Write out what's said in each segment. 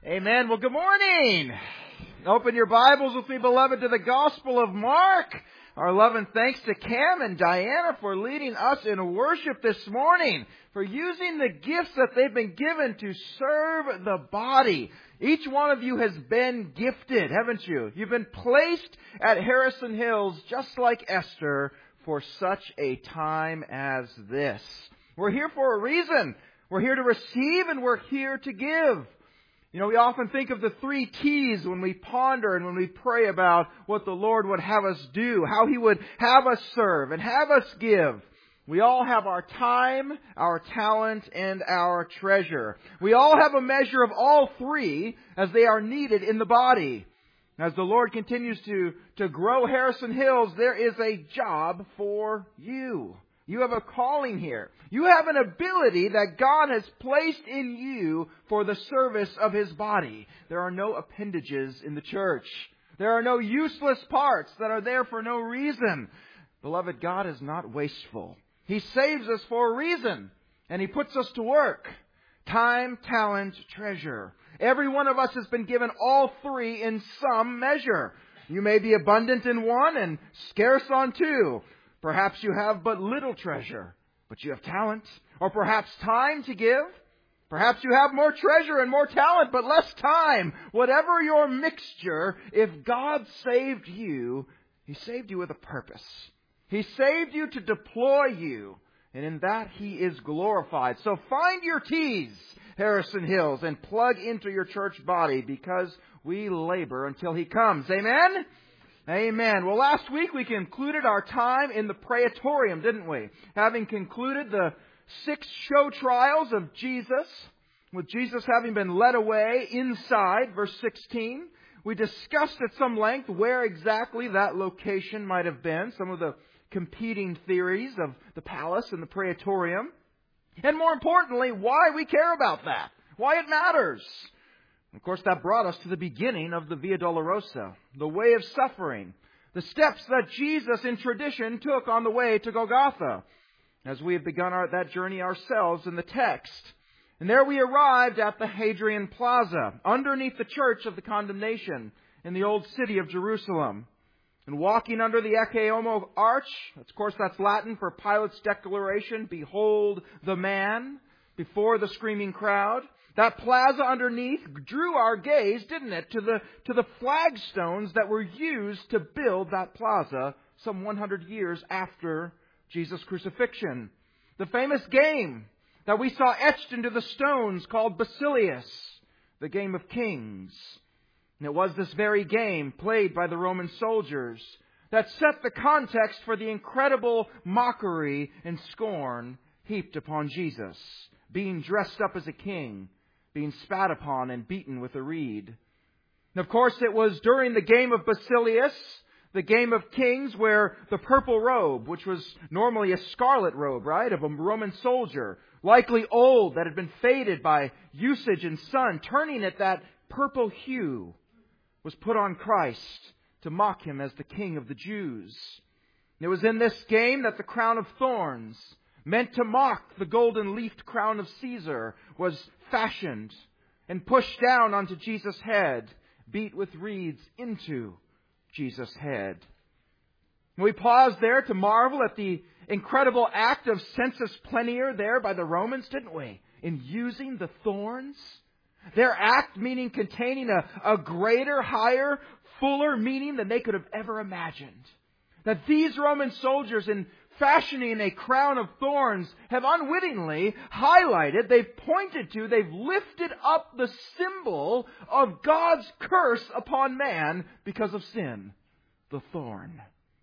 Amen. Well, good morning. Open your Bibles with me, beloved, to the Gospel of Mark. Our love and thanks to Cam and Diana for leading us in worship this morning, for using the gifts that they've been given to serve the body. Each one of you has been gifted, haven't you? You've been placed at Harrison Hills just like Esther for such a time as this. We're here for a reason. We're here to receive and we're here to give. You know, we often think of the 3 T's when we ponder and when we pray about what the Lord would have us do, how He would have us serve and have us give. We all have our time, our talent, and our treasure. We all have a measure of all 3 as they are needed in the body. As the Lord continues to grow Harrison Hills, there is a job for you. You have a calling here. You have an ability that God has placed in you for the service of His body. There are no appendages in the church. There are no useless parts that are there for no reason. Beloved, God is not wasteful. He saves us for a reason, and He puts us to work. Time, talent, treasure. Every one of us has been given all 3 in some measure. You may be abundant in one and scarce on 2. Perhaps you have but little treasure, but you have talent. Or perhaps time to give. Perhaps you have more treasure and more talent, but less time. Whatever your mixture, if God saved you, He saved you with a purpose. He saved you to deploy you. And in that He is glorified. So find your T's, Harrison Hills, and plug into your church body because we labor until He comes. Amen? Amen. Well, last week we concluded our time in the Praetorium, didn't we? Having concluded the 6 show trials of Jesus, with Jesus having been led away inside, verse 16. We discussed at some length where exactly that location might have been, some of the competing theories of the palace and the Praetorium. And more importantly, why we care about that, why it matters. Of course, that brought us to the beginning of the Via Dolorosa, the way of suffering, the steps that Jesus in tradition took on the way to Golgotha, as we have begun that journey ourselves in the text. And there we arrived at the Hadrian Plaza, underneath the Church of the Condemnation in the old city of Jerusalem. And walking under the Ecce Homo arch, of course that's Latin for Pilate's declaration, "Behold the man," before the screaming crowd. That plaza underneath drew our gaze, didn't it, to the flagstones that were used to build that plaza some 100 years after Jesus' crucifixion. The famous game that we saw etched into the stones called Basilius, the game of kings. And it was this very game played by the Roman soldiers that set the context for the incredible mockery and scorn heaped upon Jesus, being dressed up as a king, being spat upon and beaten with a reed. And of course, it was during the game of Basilius, the game of kings, where the purple robe, which was normally a scarlet robe, right, of a Roman soldier, likely old, that had been faded by usage and sun, turning it that purple hue, was put on Christ to mock Him as the King of the Jews. And it was in this game that the crown of thorns, meant to mock the golden-leafed crown of Caesar, was fashioned and pushed down onto Jesus' head, beat with reeds into Jesus' head. And we paused there to marvel at the incredible act of sensus plenior there by the Romans, didn't we? In using the thorns. Their act meaning containing a greater, higher, fuller meaning than they could have ever imagined. That these Roman soldiers, in fashioning a crown of thorns, have unwittingly highlighted, they've pointed to, they've lifted up the symbol of God's curse upon man because of sin, the thorn.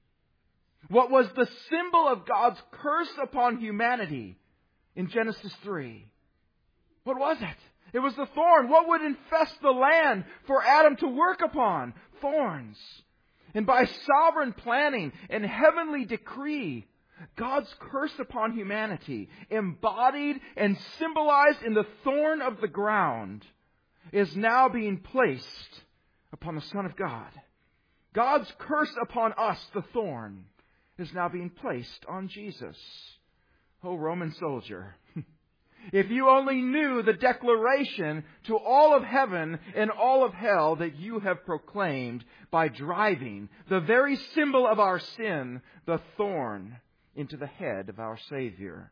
What was the symbol of God's curse upon humanity in Genesis 3? What was it? It was the thorn. What would infest the land for Adam to work upon? Thorns. And by sovereign planning and heavenly decree, God's curse upon humanity, embodied and symbolized in the thorn of the ground, is now being placed upon the Son of God. God's curse upon us, the thorn, is now being placed on Jesus. Oh, Roman soldier, If you only knew the declaration to all of heaven and all of hell that you have proclaimed by driving the very symbol of our sin, the thorn, into the head of our Savior.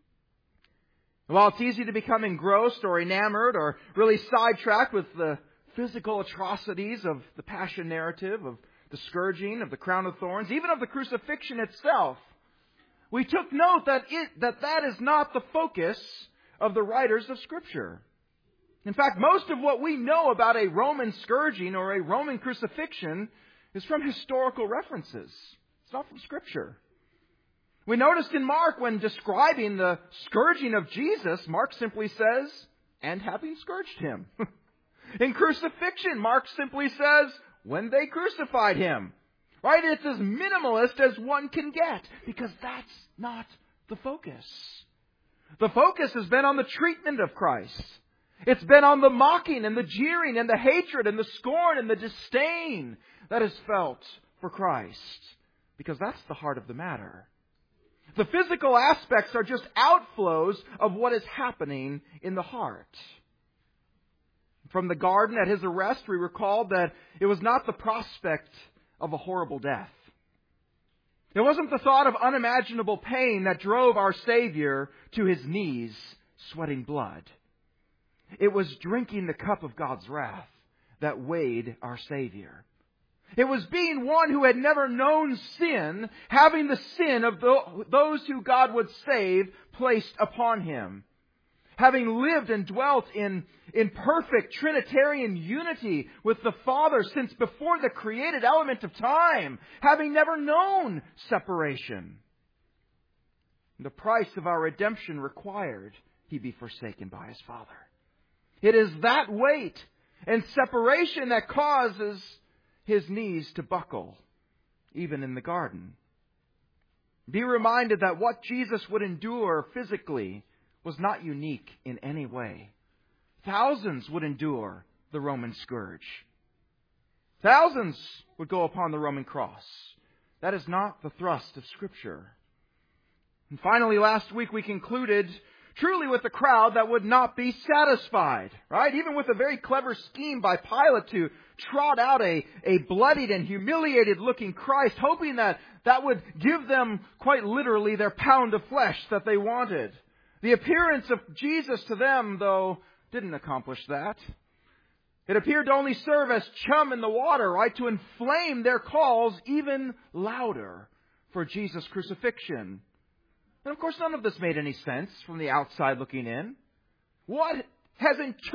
While it's easy to become engrossed or enamored or really sidetracked with the physical atrocities of the Passion narrative, of the scourging, of the crown of thorns, even of the crucifixion itself, we took note that is not the focus of the writers of Scripture. In fact, most of what we know about a Roman scourging or a Roman crucifixion is from historical references. It's not from Scripture. We noticed in Mark, when describing the scourging of Jesus, Mark simply says, "and having scourged him." In crucifixion, Mark simply says, "when they crucified him." Right? It's as minimalist as one can get, because that's not the focus. The focus has been on the treatment of Christ. It's been on the mocking and the jeering and the hatred and the scorn and the disdain that is felt for Christ, because that's the heart of the matter. The physical aspects are just outflows of what is happening in the heart. From the garden at his arrest, we recalled that it was not the prospect of a horrible death. It wasn't the thought of unimaginable pain that drove our Savior to his knees, sweating blood. It was drinking the cup of God's wrath that weighed our Savior. It was being one who had never known sin, having the sin of those who God would save placed upon him. Having lived and dwelt in perfect Trinitarian unity with the Father since before the created element of time, having never known separation. The price of our redemption required he be forsaken by his Father. It is that weight and separation that causes his knees to buckle, even in the garden. Be reminded that what Jesus would endure physically was not unique in any way. Thousands would endure the Roman scourge. Thousands would go upon the Roman cross. That is not the thrust of Scripture. And finally, last week we concluded truly with a crowd that would not be satisfied, right? Even with a very clever scheme by Pilate to trot out a bloodied and humiliated looking Christ, hoping that would give them quite literally their pound of flesh that they wanted. The appearance of Jesus to them, though, didn't accomplish that. It appeared to only serve as chum in the water, right? To inflame their calls even louder for Jesus' crucifixion. And of course, none of this made any sense from the outside looking in. What has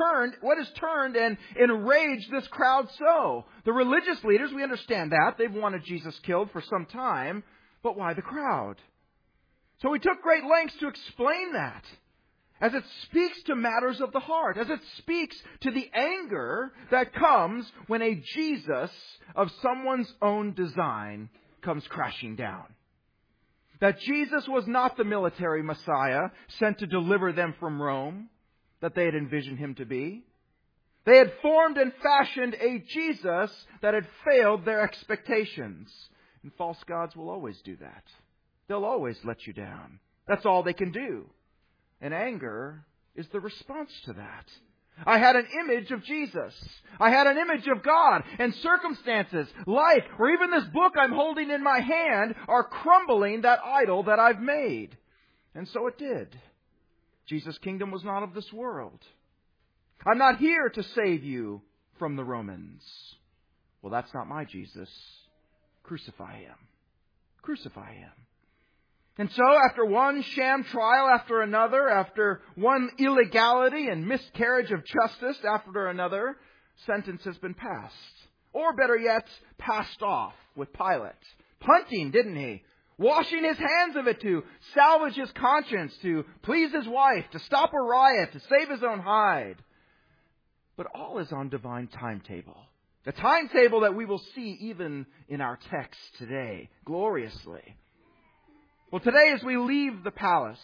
turned and enraged this crowd so? The religious leaders, we understand that. They've wanted Jesus killed for some time. But why the crowd? So we took great lengths to explain that, as it speaks to matters of the heart, as it speaks to the anger that comes when a Jesus of someone's own design comes crashing down. That Jesus was not the military Messiah sent to deliver them from Rome that they had envisioned him to be. They had formed and fashioned a Jesus that had failed their expectations. And false gods will always do that. They'll always let you down. That's all they can do. And anger is the response to that. I had an image of Jesus. I had an image of God. And circumstances, life, or even this book I'm holding in my hand are crumbling that idol that I've made. And so it did. Jesus' kingdom was not of this world. I'm not here to save you from the Romans. Well, that's not my Jesus. Crucify him. Crucify him. And so, after one sham trial after another, after one illegality and miscarriage of justice after another, sentence has been passed. Or better yet, passed off with Pilate. Punting, didn't he? Washing his hands of it to salvage his conscience, to please his wife, to stop a riot, to save his own hide. But all is on divine timetable. The timetable that we will see even in our text today, gloriously. Well, today as we leave the palace,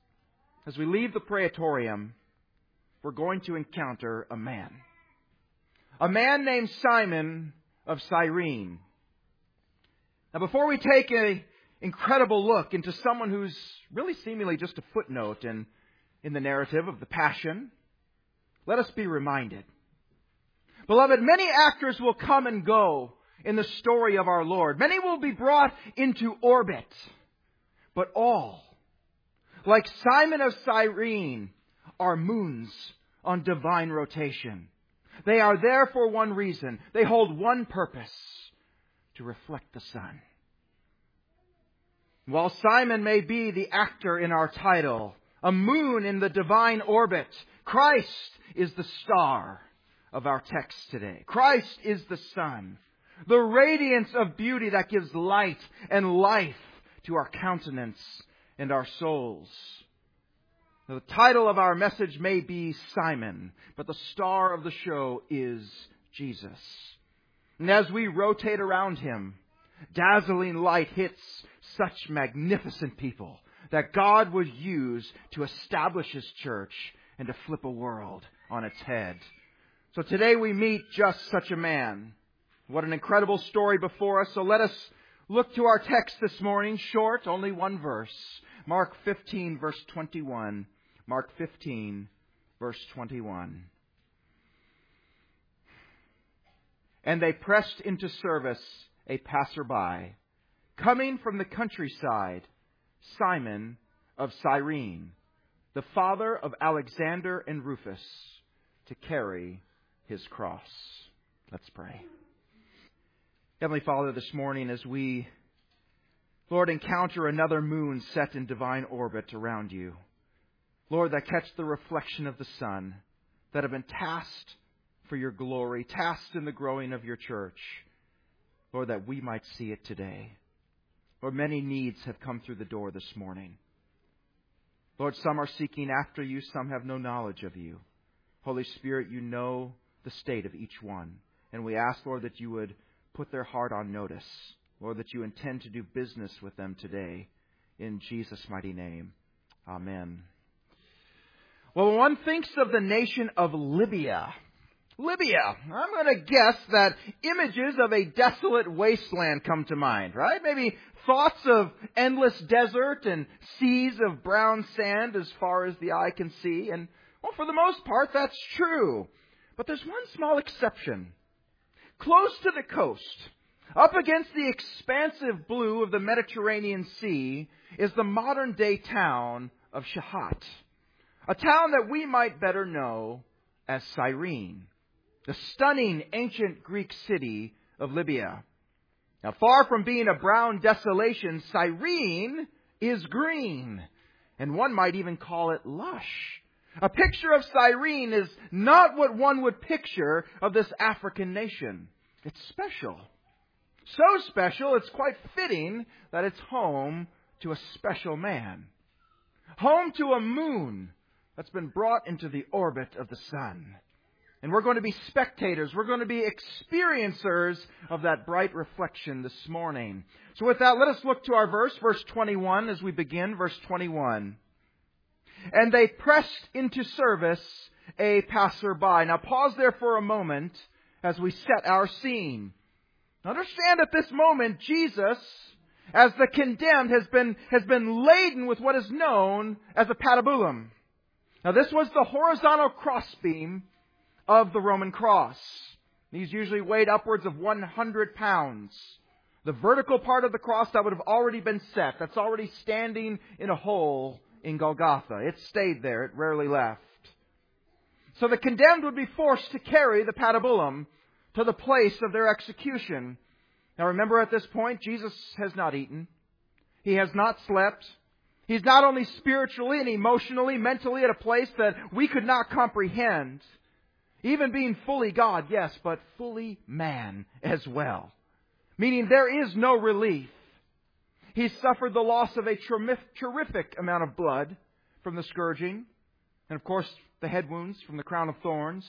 as we leave the praetorium, we're going to encounter a man. A man named Simon of Cyrene. Now, before we take an incredible look into someone who's really seemingly just a footnote in in the narrative of the Passion, let us be reminded. Beloved, many actors will come and go in the story of our Lord. Many will be brought into orbit. But all, like Simon of Cyrene, are moons on divine rotation. They are there for one reason. They hold one purpose: to reflect the sun. While Simon may be the actor in our title, a moon in the divine orbit, Christ is the star of our text today. Christ is the sun, the radiance of beauty that gives light and life to our countenance and our souls. The title of our message may be Simon, but the star of the show is Jesus. And as we rotate around Him, dazzling light hits such magnificent people that God would use to establish His church and to flip a world on its head. So today we meet just such a man. What an incredible story before us. So let us look to our text this morning, short, only one verse. Mark 15, verse 21. Mark 15, verse 21. And they pressed into service a passerby, coming from the countryside, Simon of Cyrene, the father of Alexander and Rufus, to carry his cross. Let's pray. Heavenly Father, this morning as we, Lord, encounter another moon set in divine orbit around You, Lord, that catch the reflection of the sun, that have been tasked for Your glory, tasked in the growing of Your church, Lord, that we might see it today. Lord, many needs have come through the door this morning. Lord, some are seeking after You, some have no knowledge of You. Holy Spirit, You know the state of each one. And we ask, Lord, that You would put their heart on notice. Lord, that You intend to do business with them today. In Jesus' mighty name. Amen. Well, when one thinks of the nation of Libya, I'm going to guess that images of a desolate wasteland come to mind, right? Maybe thoughts of endless desert and seas of brown sand as far as the eye can see. And, well, for the most part, that's true. But there's one small exception. Close to the coast, up against the expansive blue of the Mediterranean Sea, is the modern-day town of Shahat, a town that we might better know as Cyrene, the stunning ancient Greek city of Libya. Now, far from being a brown desolation, Cyrene is green, and one might even call it lush. A picture of Cyrene is not what one would picture of this African nation. It's special. So special, it's quite fitting that it's home to a special man. Home to a moon that's been brought into the orbit of the sun. And we're going to be spectators. We're going to be experiencers of that bright reflection this morning. So with that, let us look to our verse 21, as we begin, verse 21. And they pressed into service a passerby. Now pause there for a moment as we set our scene. Understand at this moment, Jesus, as the condemned, has been laden with what is known as a patibulum. Now this was the horizontal crossbeam of the Roman cross. These usually weighed upwards of 100 pounds. The vertical part of the cross that would have already been set, that's already standing in a hole in Golgotha. It stayed there. It rarely left. So the condemned would be forced to carry the patibulum to the place of their execution. Now remember, at this point, Jesus has not eaten. He has not slept. He's not only spiritually and emotionally, mentally at a place that we could not comprehend. Even being fully God, yes, but fully man as well. Meaning there is no relief. He's suffered the loss of a terrific amount of blood from the scourging. And of course, the head wounds from the crown of thorns.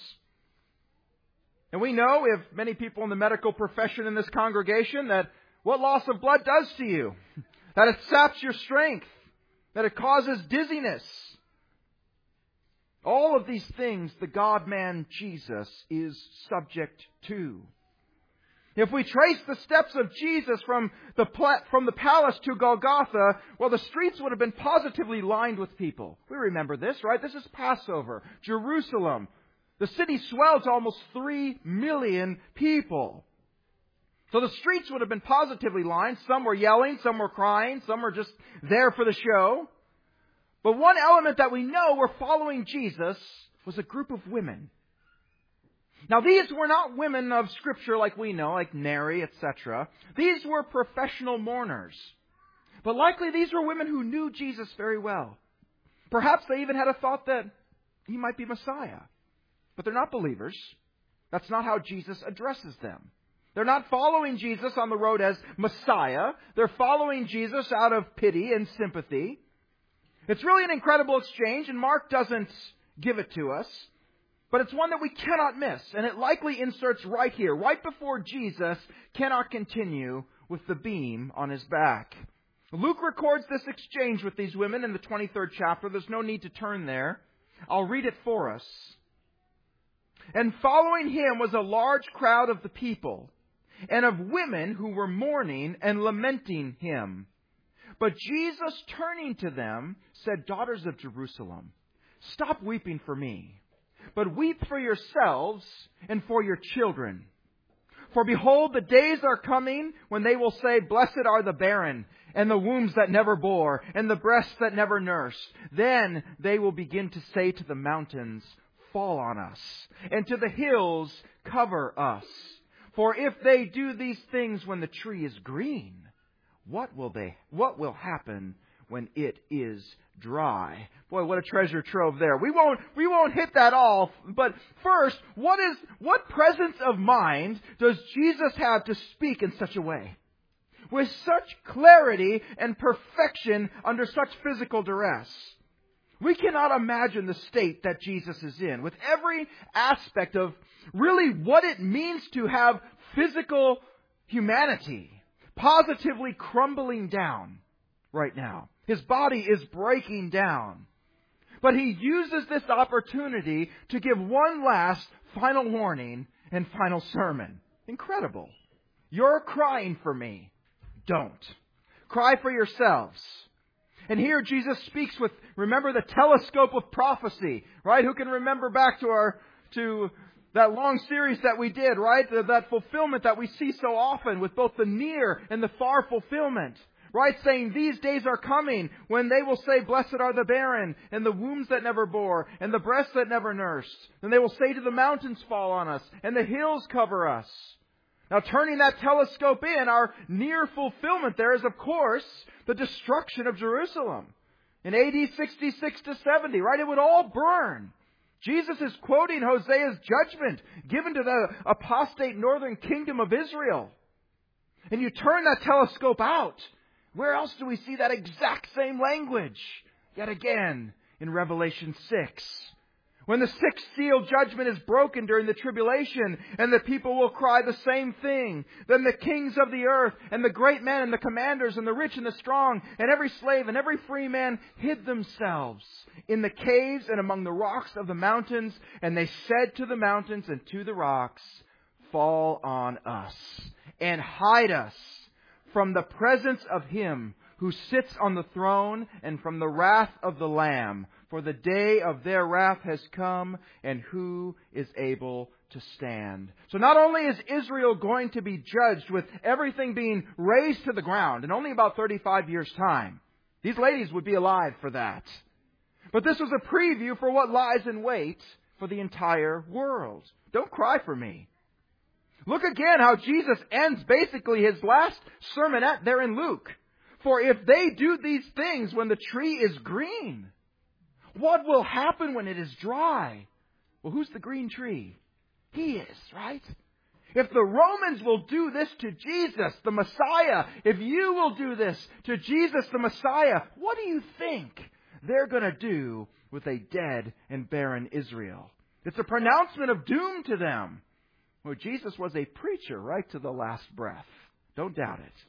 And we know, if many people in the medical profession in this congregation, that what loss of blood does to you. That it saps your strength. That it causes dizziness. All of these things the God-man Jesus is subject to. If we trace the steps of Jesus from the palace to Golgotha, well, the streets would have been positively lined with people. We remember this, right? This is Passover, Jerusalem. The city swelled to almost 3 million people. So the streets would have been positively lined. Some were yelling, some were crying, some were just there for the show. But one element that we know were following Jesus was a group of women. Now, these were not women of Scripture like we know, like Mary, etc. These were professional mourners. But likely these were women who knew Jesus very well. Perhaps they even had a thought that he might be Messiah. But they're not believers. That's not how Jesus addresses them. They're not following Jesus on the road as Messiah. They're following Jesus out of pity and sympathy. It's really an incredible exchange, and Mark doesn't give it to us. But it's one that we cannot miss, and it likely inserts right here, right before Jesus cannot continue with the beam on his back. Luke records this exchange with these women in the 23rd chapter. There's no need to turn there. I'll read it for us. And following him was a large crowd of the people, and of women who were mourning and lamenting him. But Jesus, turning to them, said, "Daughters of Jerusalem, stop weeping for me. But weep for yourselves and for your children. For behold, the days are coming when they will say, Blessed are the barren, and the wombs that never bore, and the breasts that never nursed. Then they will begin to say to the mountains, Fall on us, and to the hills, cover us. For if they do these things when the tree is green, what will happen when it is dry?" Boy, what a treasure trove there. We won't hit that all, but first, what presence of mind does Jesus have to speak in such a way? With such clarity and perfection under such physical duress. We cannot imagine the state that Jesus is in, with every aspect of really what it means to have physical humanity positively crumbling down right now. His body is breaking down. But he uses this opportunity to give one last final warning and final sermon. Incredible. You're crying for me. Don't. Cry for yourselves. And here Jesus speaks with, remember, the telescope of prophecy, right? Who can remember back to that long series that we did, right? That fulfillment that we see so often with both the near and the far fulfillment. Right? Saying these days are coming when they will say, Blessed are the barren, and the wombs that never bore, and the breasts that never nursed. And they will say to the mountains, Fall on us, and the hills cover us. Now, turning that telescope in, our near fulfillment there is, of course, the destruction of Jerusalem. In AD 66 to 70, right? It would all burn. Jesus is quoting Hosea's judgment given to the apostate northern kingdom of Israel. And you turn that telescope out. Where else do we see that exact same language? Yet again, in Revelation 6. When the sixth seal judgment is broken during the tribulation, and the people will cry the same thing, then the kings of the earth, and the great men, and the commanders, and the rich, and the strong, and every slave, and every free man hid themselves in the caves and among the rocks of the mountains, and they said to the mountains and to the rocks, Fall on us, and hide us from the presence of Him who sits on the throne and from the wrath of the Lamb. For the day of their wrath has come, and who is able to stand? So not only is Israel going to be judged with everything being razed to the ground in only about 35 years' time. These ladies would be alive for that. But this was a preview for what lies in wait for the entire world. Don't cry for me. Look again how Jesus ends basically his last sermonette there in Luke. For if they do these things when the tree is green, what will happen when it is dry? Well, who's the green tree? He is, right? If the Romans will do this to Jesus, the Messiah, if you will do this to Jesus, the Messiah, what do you think they're going to do with a dead and barren Israel? It's a pronouncement of doom to them. Well, Jesus was a preacher right to the last breath. Don't doubt it.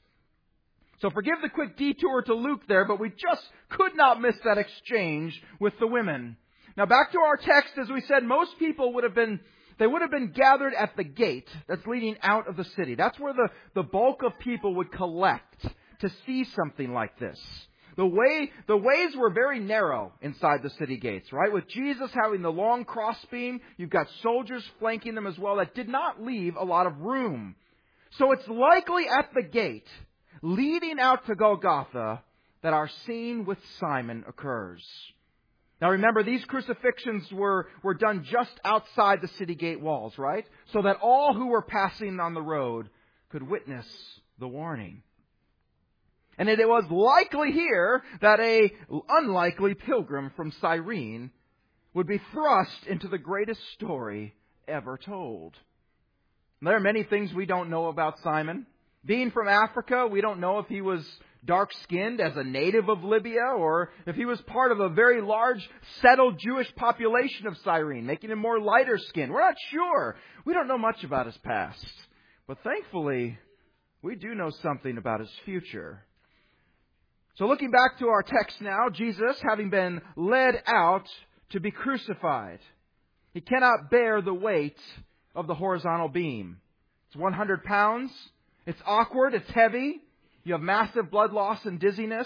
So forgive the quick detour to Luke there, but we just could not miss that exchange with the women. Now back to our text, as we said, most people would have been they would have been gathered at the gate that's leading out of the city. That's where the bulk of people would collect to see something like this. The ways were very narrow inside the city gates, right? With Jesus having the long crossbeam, you've got soldiers flanking them as well. That did not leave a lot of room. So it's likely at the gate leading out to Golgotha that our scene with Simon occurs. Now remember, these crucifixions were done just outside the city gate walls, right? So that all who were passing on the road could witness the warning. And it was likely here that a unlikely pilgrim from Cyrene would be thrust into the greatest story ever told. There are many things we don't know about Simon. Being from Africa, we don't know if he was dark-skinned as a native of Libya or if he was part of a very large settled Jewish population of Cyrene, making him more lighter skinned. We're not sure. We don't know much about his past. But thankfully, we do know something about his future. So looking back to our text now, Jesus, having been led out to be crucified, he cannot bear the weight of the horizontal beam. It's 100 pounds. It's awkward. It's heavy. You have massive blood loss and dizziness.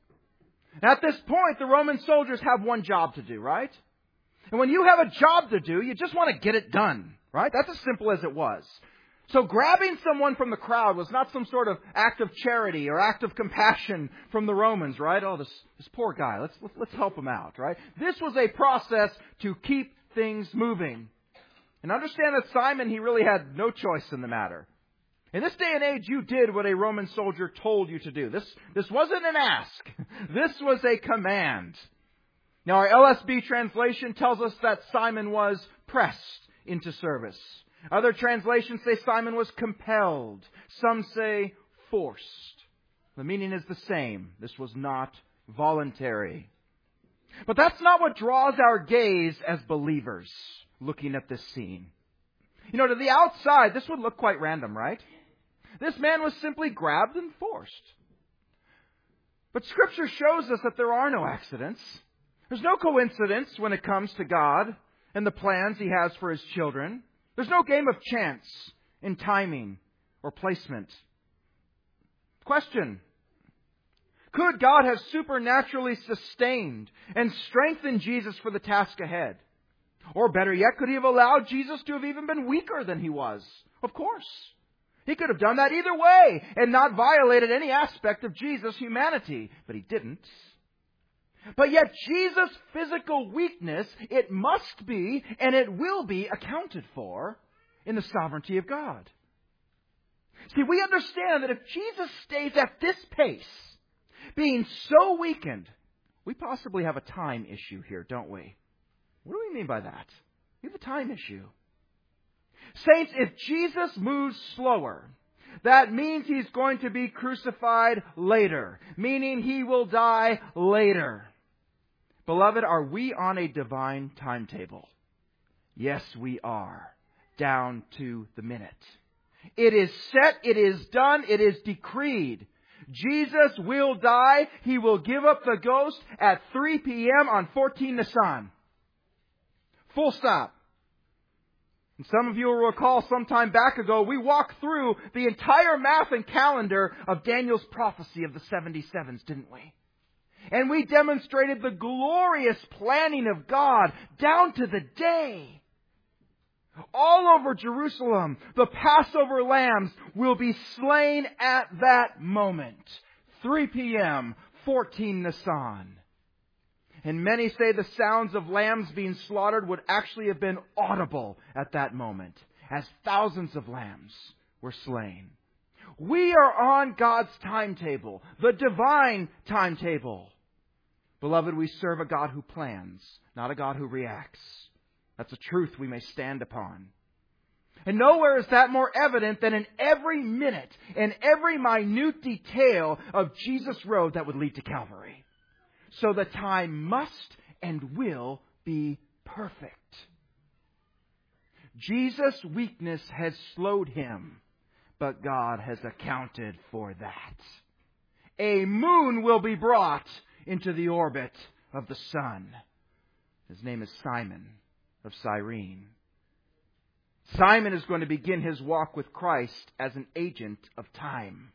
And at this point, the Roman soldiers have one job to do, right? And when you have a job to do, you just want to get it done, right? That's as simple as it was. So grabbing someone from the crowd was not some sort of act of charity or act of compassion from the Romans, right? Oh, this poor guy, let's help him out, right? This was a process to keep things moving. And understand that Simon, he really had no choice in the matter. In this day and age, you did what a Roman soldier told you to do. This wasn't an ask. This was a command. Now, our LSB translation tells us that Simon was pressed into service. Other translations say Simon was compelled. Some say forced. The meaning is the same. This was not voluntary. But that's not what draws our gaze as believers looking at this scene. You know, to the outside, this would look quite random, right? This man was simply grabbed and forced. But Scripture shows us that there are no accidents. There's no coincidence when it comes to God and the plans He has for His children. There's no game of chance in timing or placement. Question: could God have supernaturally sustained and strengthened Jesus for the task ahead? Or better yet, could He have allowed Jesus to have even been weaker than He was? Of course. He could have done that either way and not violated any aspect of Jesus' humanity. But He didn't. But yet Jesus' physical weakness, it must be and it will be accounted for in the sovereignty of God. See, we understand that if Jesus stays at this pace, being so weakened, we possibly have a time issue here, don't we? What do we mean by that? We have a time issue. Saints, if Jesus moves slower, that means He's going to be crucified later, meaning He will die later. Beloved, are we on a divine timetable? Yes, we are. Down to the minute. It is set, it is done, it is decreed. Jesus will die. He will give up the ghost at 3 p.m. on 14 Nisan. Full stop. And some of you will recall some time back ago, we walked through the entire math and calendar of Daniel's prophecy of the 77s, didn't we? And we demonstrated the glorious planning of God down to the day. All over Jerusalem, the Passover lambs will be slain at that moment. 3 p.m., 14 Nisan. And many say the sounds of lambs being slaughtered would actually have been audible at that moment, as thousands of lambs were slain. We are on God's timetable, the divine timetable. Beloved, we serve a God who plans, not a God who reacts. That's a truth we may stand upon. And nowhere is that more evident than in every minute and every minute detail of Jesus' road that would lead to Calvary. So the time must and will be perfect. Jesus' weakness has slowed Him, but God has accounted for that. A moon will be brought into the orbit of the sun. His name is Simon of Cyrene. Simon is going to begin his walk with Christ as an agent of time.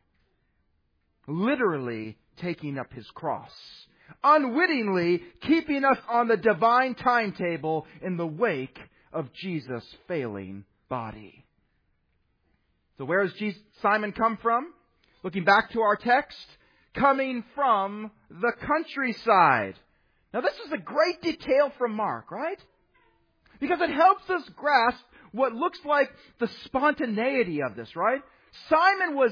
Literally taking up his cross. Unwittingly keeping us on the divine timetable in the wake of Jesus' failing body. So where does Simon come from? Looking back to our text, coming from the countryside. Now this is a great detail from Mark, right? Because it helps us grasp what looks like the spontaneity of this, right? Simon was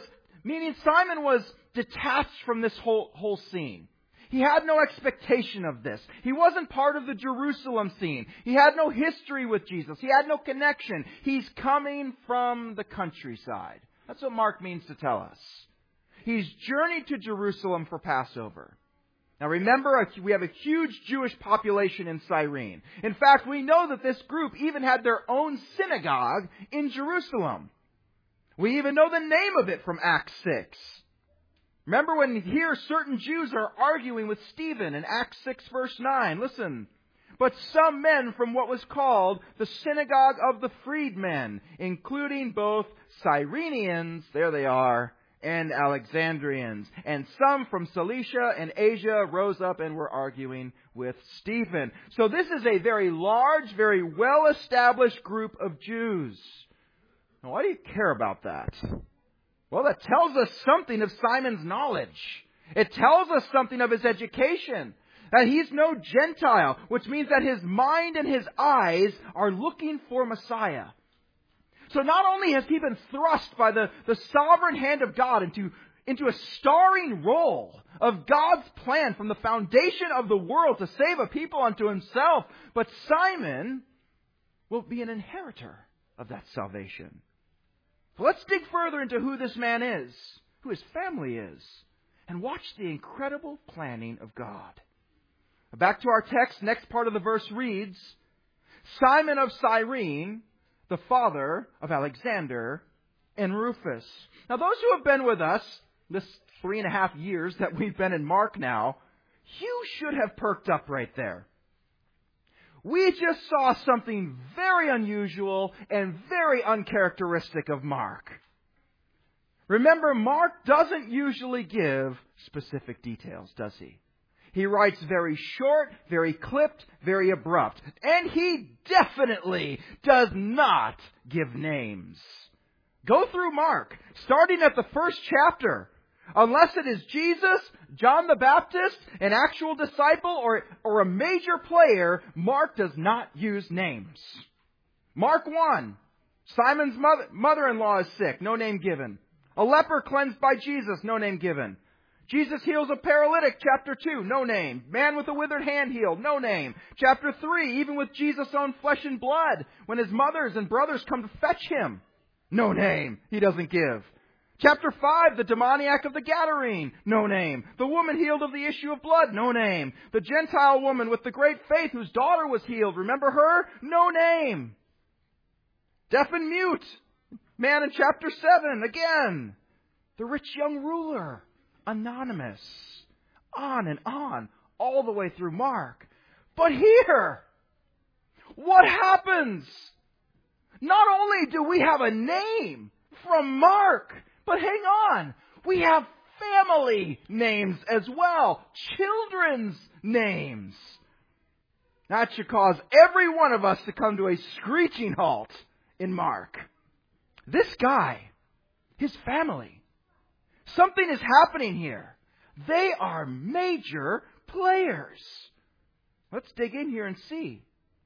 detached from this whole scene. He had no expectation of this. He wasn't part of the Jerusalem scene. He had no history with Jesus. He had no connection. He's coming from the countryside. That's what Mark means to tell us. He's journeyed to Jerusalem for Passover. Now remember, we have a huge Jewish population in Cyrene. In fact, we know that this group even had their own synagogue in Jerusalem. We even know the name of it from Acts 6. Remember when here certain Jews are arguing with Stephen in Acts 6 verse 9. Listen. But some men from what was called the synagogue of the freedmen, including both Cyrenians, there they are, and Alexandrians, and some from Cilicia and Asia rose up and were arguing with Stephen. So this is a very large, very well-established group of Jews. Now, why do you care about that? Well, that tells us something of Simon's knowledge. It tells us something of his education. That he's no Gentile, which means that his mind and his eyes are looking for Messiah. So not only has he been thrust by the sovereign hand of God into a starring role of God's plan from the foundation of the world to save a people unto himself, but Simon will be an inheritor of that salvation. So let's dig further into who this man is, who his family is, and watch the incredible planning of God. Back to our text, next part of the verse reads, Simon of Cyrene, the father of Alexander and Rufus. Now those who have been with us this 3.5 years that we've been in Mark now, you should have perked up right there. We just saw something very unusual and very uncharacteristic of Mark. Remember, Mark doesn't usually give specific details, does he? He writes very short, very clipped, very abrupt. And he definitely does not give names. Go through Mark, starting at the first chapter. Unless it is Jesus, John the Baptist, an actual disciple, or a major player, Mark does not use names. Mark 1. Simon's mother-in-law is sick, no name given. A leper cleansed by Jesus, no name given. Jesus heals a paralytic, chapter 2, no name. Man with a withered hand healed, no name. Chapter 3, even with Jesus' own flesh and blood, when his mothers and brothers come to fetch him, no name, he doesn't give. Chapter 5, the demoniac of the Gadarene, no name. The woman healed of the issue of blood, no name. The Gentile woman with the great faith whose daughter was healed, remember her? No name. Deaf and mute, man in chapter 7, again. The rich young ruler, anonymous. On and on, all the way through Mark. But here, what happens? Not only do we have a name from Mark, but hang on, we have family names as well, children's names. That should cause every one of us to come to a screeching halt in Mark. This guy, his family, something is happening here. They are major players. Let's dig in here and see.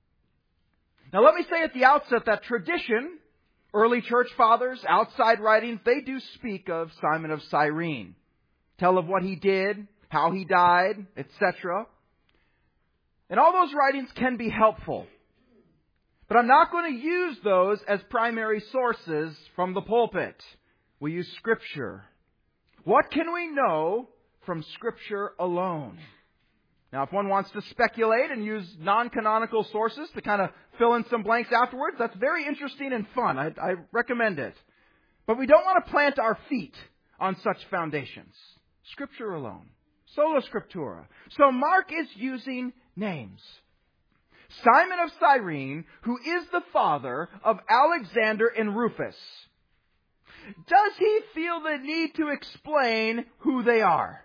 Now let me say at the outset that tradition, early church fathers, outside writings, they do speak of Simon of Cyrene. Tell of what he did, how he died, etc. And all those writings can be helpful. But I'm not going to use those as primary sources from the pulpit. We use Scripture. What can we know from Scripture alone? Now, if one wants to speculate and use non-canonical sources to kind of fill in some blanks afterwards, that's very interesting and fun. I recommend it. But we don't want to plant our feet on such foundations. Scripture alone. Sola Scriptura. So Mark is using names. Simon of Cyrene, who is the father of Alexander and Rufus. Does he feel the need to explain who they are?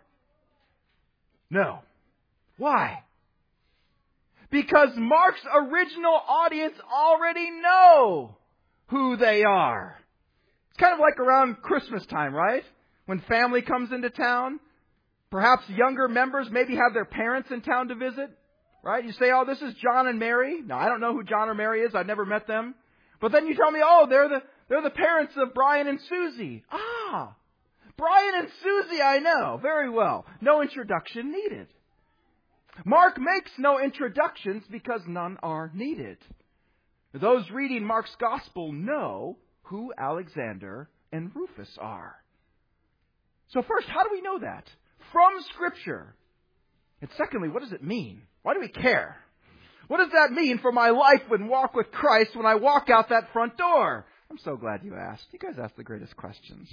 No. Why? Because Mark's original audience already know who they are. It's kind of like around Christmas time, right? When family comes into town. Perhaps younger members maybe have their parents in town to visit. Right? You say, oh, this is John and Mary. Now, I don't know who John or Mary is. I've never met them. But then you tell me, oh, they're the parents of Brian and Susie. Ah, Brian and Susie, I know very well. No introduction needed. Mark makes no introductions because none are needed. Those reading Mark's Gospel know who Alexander and Rufus are. So first, how do we know that? From Scripture. And secondly, what does it mean? Why do we care? What does that mean for my life and walk with Christ when I walk out that front door? I'm so glad you asked. You guys ask the greatest questions.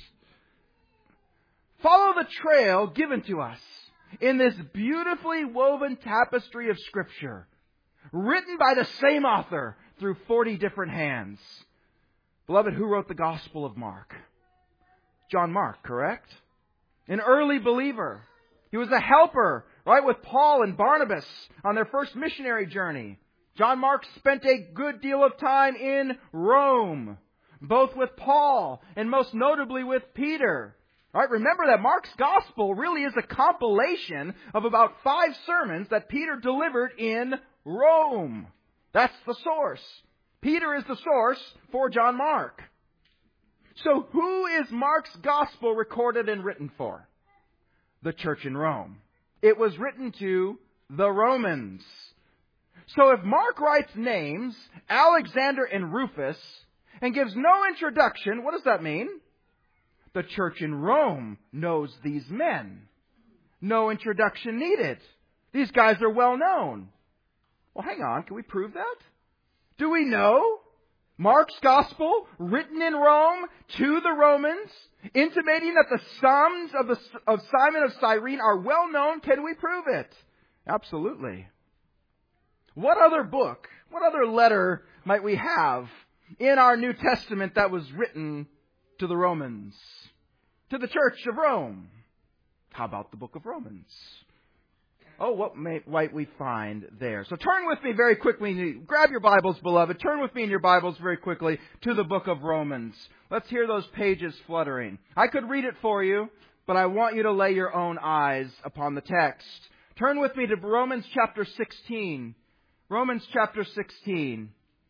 Follow the trail given to us in this beautifully woven tapestry of Scripture, written by the same author through 40 different hands. Beloved, who wrote the Gospel of Mark? John Mark, correct? An early believer. He was a helper, right, with Paul and Barnabas on their first missionary journey. John Mark spent a good deal of time in Rome, both with Paul and most notably with Peter. Right? Remember that Mark's Gospel really is a compilation of about 5 sermons that Peter delivered in Rome. That's the source. Peter is the source for John Mark. So who is Mark's Gospel recorded and written for? The church in Rome. It was written to the Romans. So if Mark writes names, Alexander and Rufus, and gives no introduction, what does that mean? The church in Rome knows these men. No introduction needed. These guys are well known. Well, hang on. Can we prove that? Do we know Mark's Gospel, written in Rome to the Romans, intimating that the sons of Simon of Cyrene are well known? Can we prove it? Absolutely. What other book, what other letter might we have in our New Testament that was written to the Romans, to the church of Rome? How about the book of Romans? Oh, what might we find there? So turn with me very quickly. Grab your Bibles, beloved. Turn with me in your Bibles very quickly to the book of Romans. Let's hear those pages fluttering. I could read it for you, but I want you to lay your own eyes upon the text. Turn with me to Romans chapter 16. Romans chapter 16.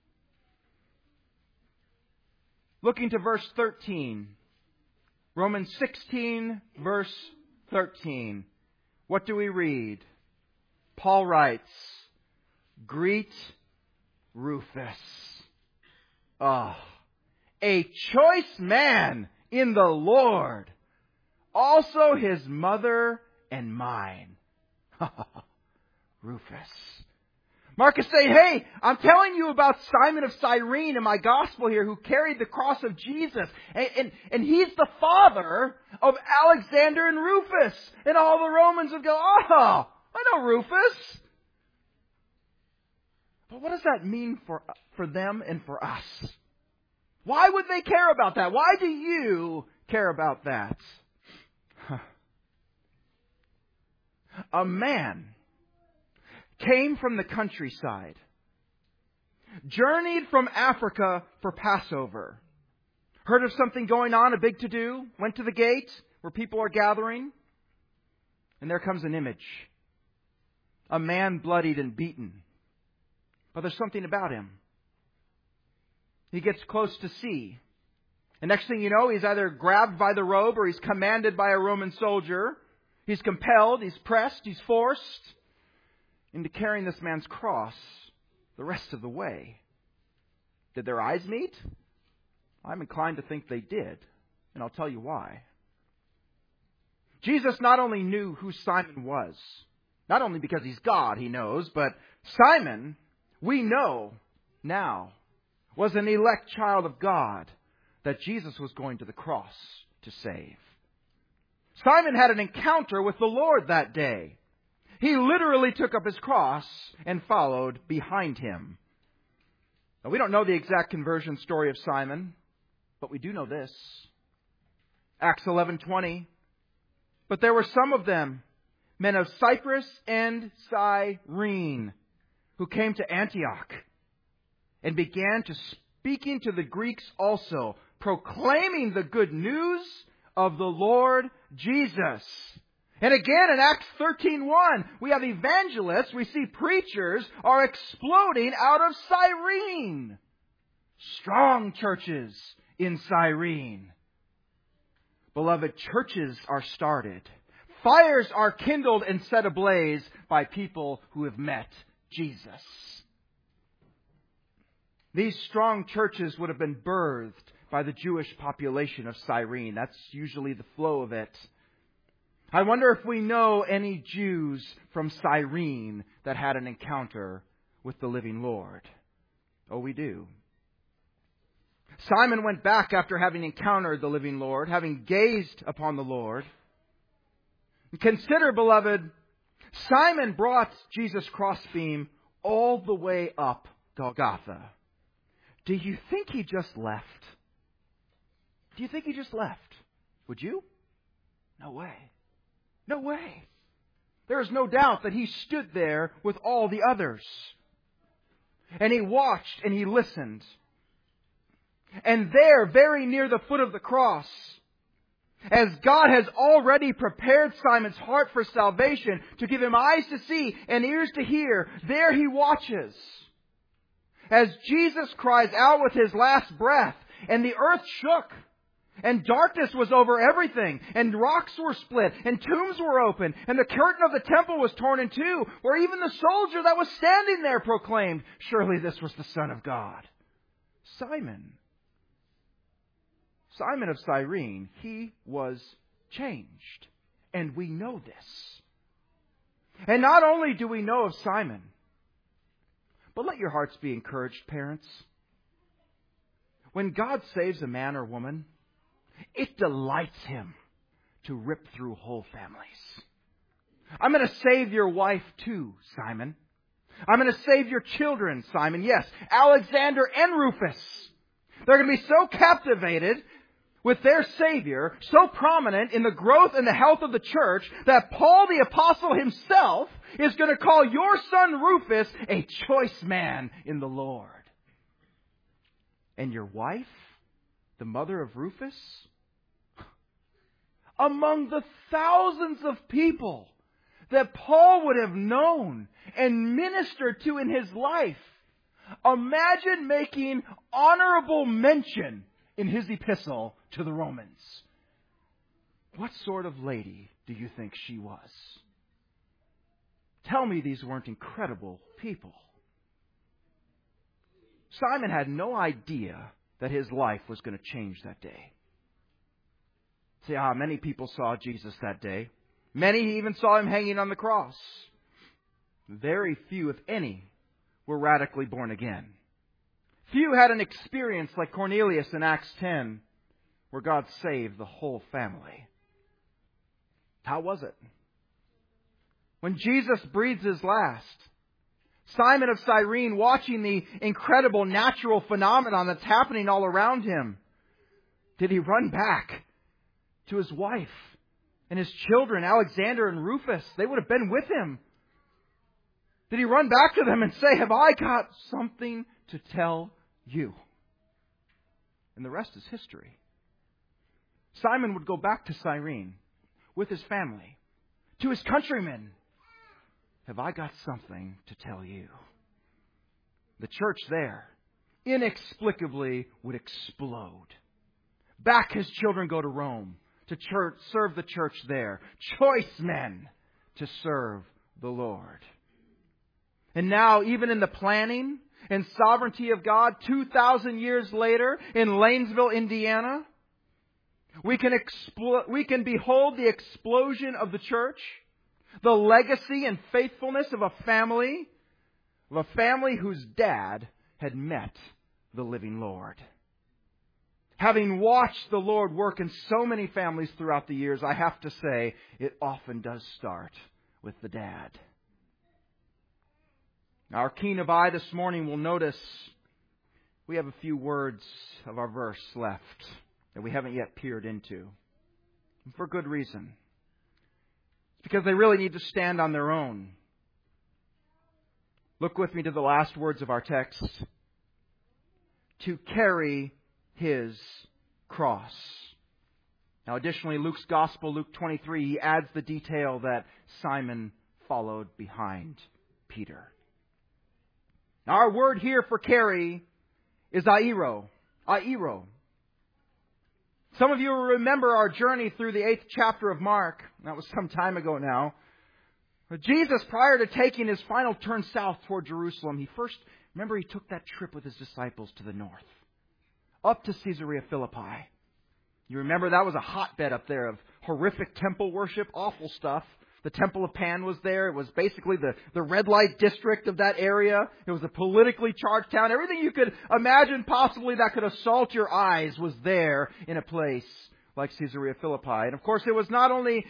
Looking to verse 13. Romans 16, verse 13. What do we read? Paul writes, "Greet Rufus, a choice man in the Lord, also his mother and mine." Rufus. Mark is saying, hey, I'm telling you about Simon of Cyrene in my gospel here who carried the cross of Jesus. And he's the father of Alexander and Rufus. And all the Romans would go, oh, I know Rufus. But what does that mean for them and for us? Why would they care about that? Why do you care about that? A man came from the countryside, journeyed from Africa for Passover, heard of something going on, a big to-do, went to the gate where people are gathering, and there comes an image. A man bloodied and beaten. But there's something about him. He gets close to see. And next thing you know, he's either grabbed by the robe or he's commanded by a Roman soldier. He's compelled, he's pressed, he's forced into carrying this man's cross the rest of the way. Did their eyes meet? I'm inclined to think they did, and I'll tell you why. Jesus not only knew who Simon was, not only because he's God, he knows, but Simon, we know now, was an elect child of God that Jesus was going to the cross to save. Simon had an encounter with the Lord that day. He literally took up his cross and followed behind him. Now, we don't know the exact conversion story of Simon, but we do know this. Acts 11:20. But there were some of them, men of Cyprus and Cyrene, who came to Antioch and began to speaking to the Greeks also, proclaiming the good news of the Lord Jesus. And again in Acts 13:1, we have evangelists, we see preachers are exploding out of Cyrene. Strong churches in Cyrene. Beloved, churches are started. Fires are kindled and set ablaze by people who have met Jesus. These strong churches would have been birthed by the Jewish population of Cyrene. That's usually the flow of it. I wonder if we know any Jews from Cyrene that had an encounter with the living Lord. Oh, we do. Simon went back after having encountered the living Lord, having gazed upon the Lord. Consider, beloved, Simon brought Jesus' crossbeam all the way up Golgotha. Do you think he just left? Do you think he just left? Would you? No way. No way. There is no doubt that he stood there with all the others. And he watched and he listened. And there, very near the foot of the cross, as God has already prepared Simon's heart for salvation, to give him eyes to see and ears to hear, there he watches. As Jesus cries out with his last breath, and the earth shook, and darkness was over everything, and rocks were split, and tombs were opened, and the curtain of the temple was torn in two, where even the soldier that was standing there proclaimed, "Surely this was the Son of God." Simon of Cyrene, he was changed. And we know this. And not only do we know of Simon, but let your hearts be encouraged, parents. When God saves a man or woman, it delights Him to rip through whole families. I'm going to save your wife too, Simon. I'm going to save your children, Simon. Yes, Alexander and Rufus. They're going to be so captivated with their Savior, so prominent in the growth and the health of the church, that Paul the Apostle himself is going to call your son Rufus a choice man in the Lord. And your wife, the mother of Rufus, among the thousands of people that Paul would have known and ministered to in his life, imagine making honorable mention in his epistle to the Romans. What sort of lady do you think she was? Tell me these weren't incredible people. Simon had no idea that his life was going to change that day. See, many people saw Jesus that day. Many even saw Him hanging on the cross. Very few, if any, were radically born again. Few had an experience like Cornelius in Acts 10, where God saved the whole family. How was it? When Jesus breathes His last, Simon of Cyrene, watching the incredible natural phenomenon that's happening all around him, did he run back to his wife and his children, Alexander and Rufus? They would have been with him. Did he run back to them and say, "Have I got something to tell you?" And the rest is history. Simon would go back to Cyrene with his family, to his countrymen. "Have I got something to tell you?" The church there inexplicably would explode. Back his children go to Rome to serve the church there. Choice men to serve the Lord. And now, even in the planning and sovereignty of God, 2,000 years later in Lanesville, Indiana, we can behold the explosion of the church, the legacy and faithfulness of a family whose dad had met the living Lord. Having watched the Lord work in so many families throughout the years, I have to say, it often does start with the dad. Our keen of eye this morning will notice we have a few words of our verse left that we haven't yet peered into. And for good reason. It's because they really need to stand on their own. Look with me to the last words of our text. To carry His cross. Now additionally, Luke's Gospel, Luke 23, he adds the detail that Simon followed behind Peter. Now our word here for carry is airo. Airo. Some of you will remember our journey through the 8th chapter of Mark. That was some time ago now. But Jesus, prior to taking His final turn south toward Jerusalem, he took that trip with His disciples to the north. Up to Caesarea Philippi. You remember that was a hotbed up there of horrific temple worship, awful stuff. The Temple of Pan was there. It was basically the red light district of that area. It was a politically charged town. Everything you could imagine possibly that could assault your eyes was there in a place like Caesarea Philippi. And of course, it was not only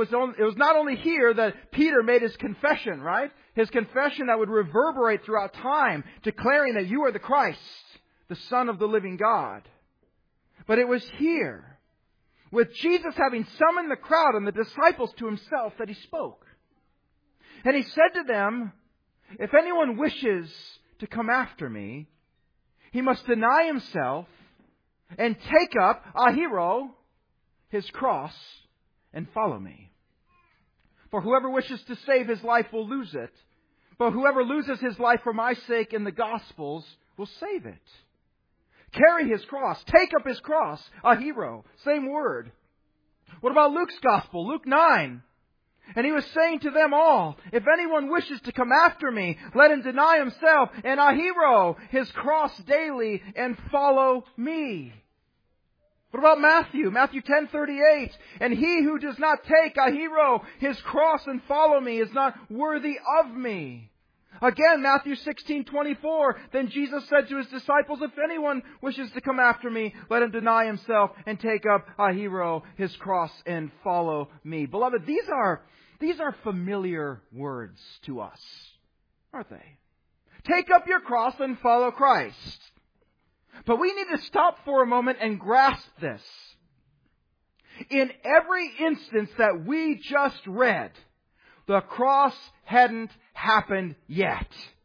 here that Peter made his confession, right? His confession that would reverberate throughout time, declaring that you are the Christ, the Son of the living God. But it was here, with Jesus having summoned the crowd and the disciples to Himself, that He spoke. And He said to them, if anyone wishes to come after me, he must deny himself and take up ahiro, his cross, and follow me. For whoever wishes to save his life will lose it, but whoever loses his life for my sake in the Gospels will save it. Carry his cross. Take up his cross. Ahiro. Same word. What about Luke's Gospel? Luke 9. And He was saying to them all, if anyone wishes to come after me, let him deny himself and ahiro, his cross daily, and follow me. What about Matthew? Matthew 10:38. And he who does not take ahiro, his cross, and follow me is not worthy of me. Again, Matthew 16:24. Then Jesus said to His disciples, if anyone wishes to come after me, let him deny himself and take up ahiro, his cross, and follow me. Beloved, these are familiar words to us, aren't they? Take up your cross and follow Christ. But we need to stop for a moment and grasp this. In every instance that we just read, the cross hadn't happened yet.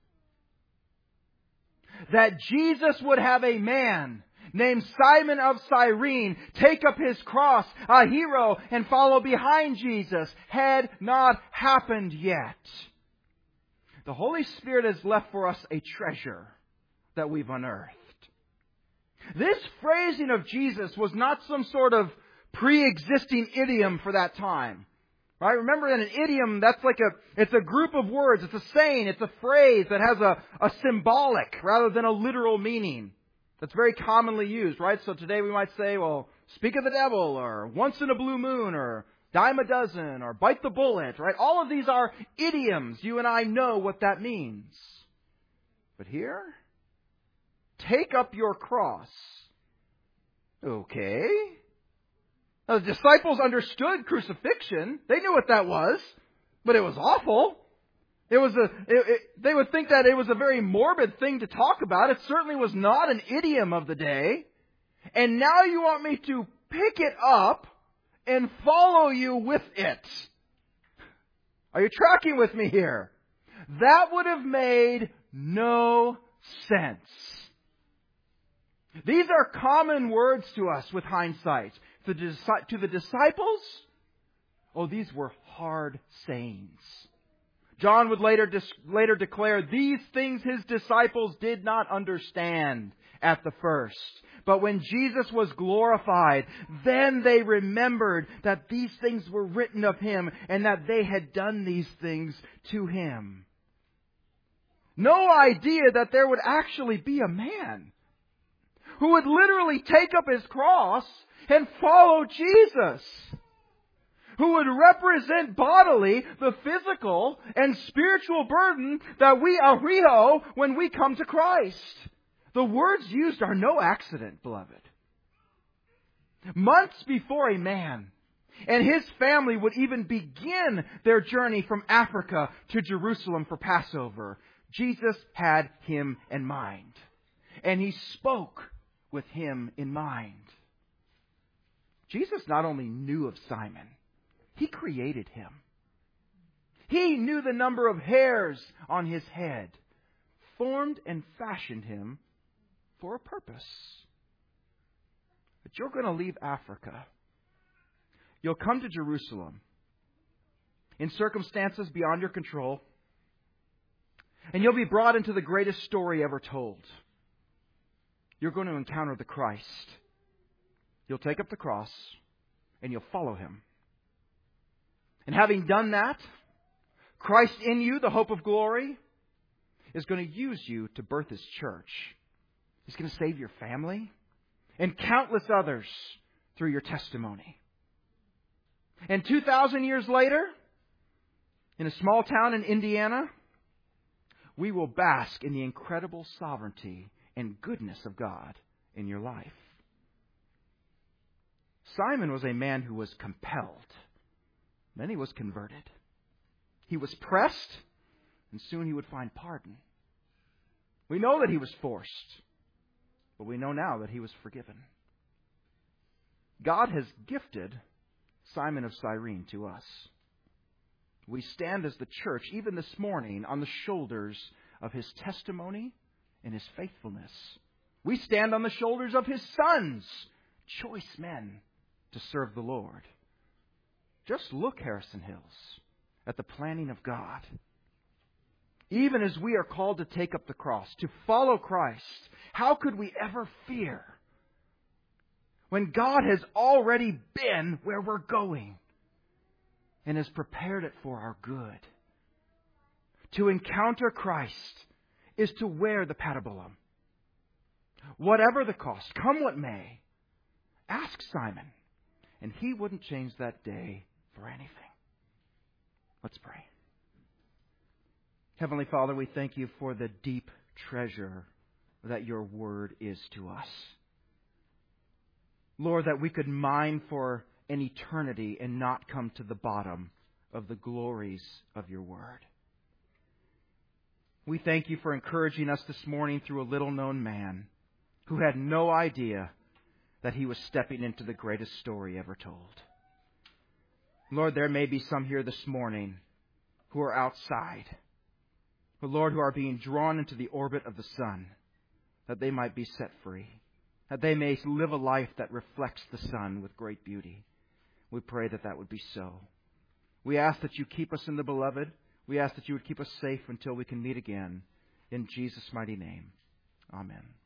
That Jesus would have a man named Simon of Cyrene take up his cross, ahiro, and follow behind Jesus had not happened yet. The Holy Spirit has left for us a treasure that we've unearthed. This phrasing of Jesus was not some sort of pre-existing idiom for that time. Right? Remember that an idiom, it's a group of words, it's a saying, it's a phrase that has a symbolic rather than a literal meaning. That's very commonly used, right? So today we might say, well, speak of the devil, or once in a blue moon, or dime a dozen, or bite the bullet, right? All of these are idioms. You and I know what that means. But here, take up your cross. Okay. Now, the disciples understood crucifixion. They knew what that was, but it was awful. They would think that it was a very morbid thing to talk about. It certainly was not an idiom of the day. And now you want me to pick it up and follow you with it. Are you tracking with me here? That would have made no sense. These are common words to us with hindsight. To the disciples, these were hard sayings. John would later declare, these things His disciples did not understand at the first. But when Jesus was glorified, then they remembered that these things were written of Him and that they had done these things to Him. No idea that there would actually be a man who would literally take up his cross and follow Jesus, who would represent bodily the physical and spiritual burden that we ahiro when we come to Christ. The words used are no accident, beloved. Months before a man and his family would even begin their journey from Africa to Jerusalem for Passover, Jesus had him in mind. And he spoke with him in mind. Jesus not only knew of Simon, he created him. He knew the number of hairs on his head, formed and fashioned him for a purpose. But you're going to leave Africa. You'll come to Jerusalem in circumstances beyond your control, and you'll be brought into the greatest story ever told. You're going to encounter the Christ. You'll take up the cross, and you'll follow him. And having done that, Christ in you, the hope of glory, is going to use you to birth his church. He's going to save your family and countless others through your testimony. And 2,000 years later, in a small town in Indiana, we will bask in the incredible sovereignty and goodness of God in your life. Simon was a man who was compelled. Then he was converted. He was pressed, and soon he would find pardon. We know that he was forced, but we know now that he was forgiven. God has gifted Simon of Cyrene to us. We stand as the church, even this morning, on the shoulders of his testimony and his faithfulness. We stand on the shoulders of his sons, choice men, to serve the Lord. Just look, Harrison Hills, at the planning of God. Even as we are called to take up the cross, to follow Christ, how could we ever fear when God has already been where we're going and has prepared it for our good? To encounter Christ is to wear the patibulum. Whatever the cost, come what may, ask Simon, and he wouldn't change that day for anything. Let's pray. Heavenly Father, we thank you for the deep treasure that your word is to us. Lord, that we could mine for an eternity and not come to the bottom of the glories of your word. We thank you for encouraging us this morning through a little-known man who had no idea that he was stepping into the greatest story ever told. Lord, there may be some here this morning who are outside, but Lord, who are being drawn into the orbit of the sun, that they might be set free, that they may live a life that reflects the sun with great beauty. We pray that that would be so. We ask that you keep us in the beloved. We ask that you would keep us safe until we can meet again. In Jesus' mighty name, amen.